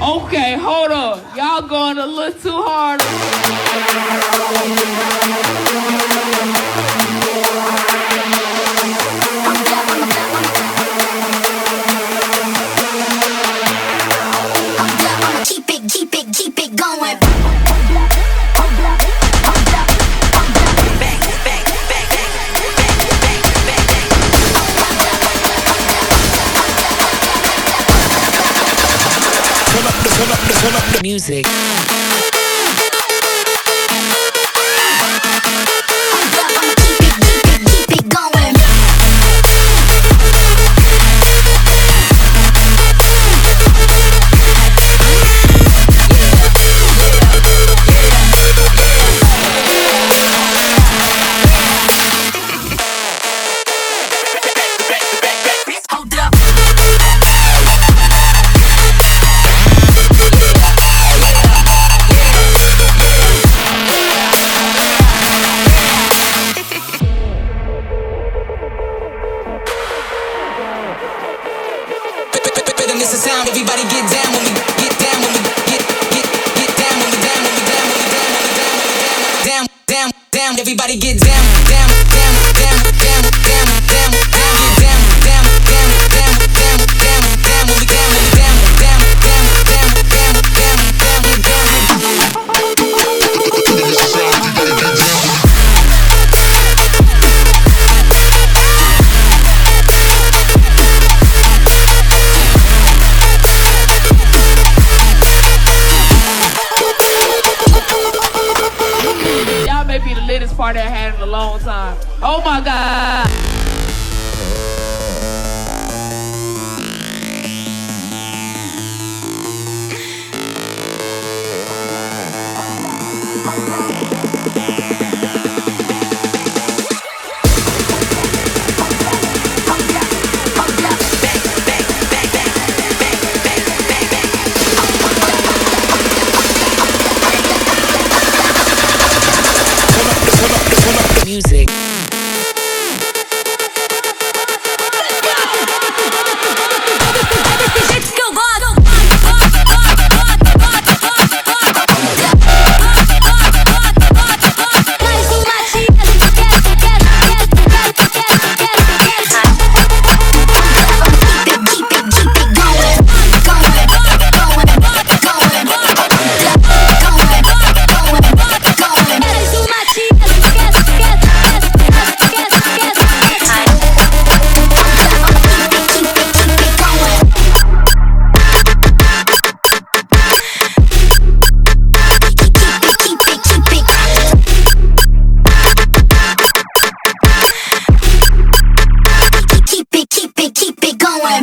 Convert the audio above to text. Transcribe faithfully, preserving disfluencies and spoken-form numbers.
Okay, hold on. Y'all going a little too hard. Keep it, keep it, keep it going. Music. It's a sound, everybody get down when we get down when we get get get down when we down when we down when we down when we down down down down everybody get down down down down down down down down get down down down down down down down when we down when we down down down down down down down we down. Be the latest party I had in a long time. Oh my God. Music.